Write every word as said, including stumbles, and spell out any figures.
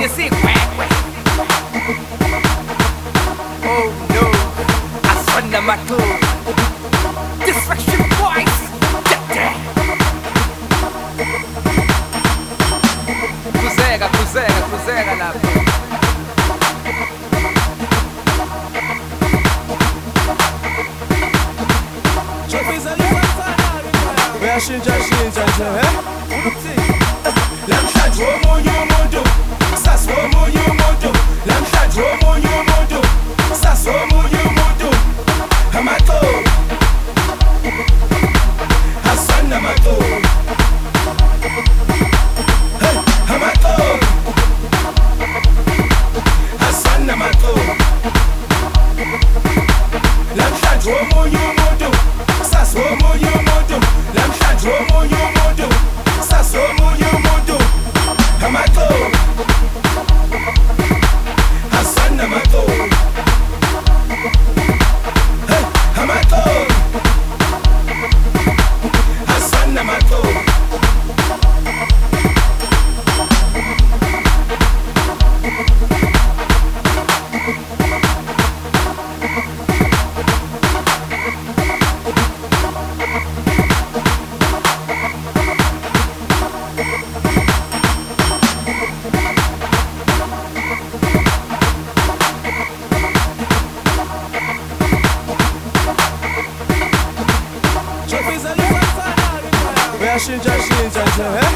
say quack quack. Oh no, I surrender my toe. Distraction boys. Cruzeira, cruzeira, cruzeira lá. Uyashintsha shintsha nje he namhlanje omunye umuntu kusasa omunye umuntu namhlanje omunye umuntu kusasa omunye umuntu amaqobo asana amaqobo hey amaqobo asana amaqobo namhlanje omunye umuntu kusasa omunye umuntu namhlanje omunye umuntu kusasa omunye umuntu amaqobo asana amaqobo hey amaqobo asana amaqobo Uyashintsha shintsha nje he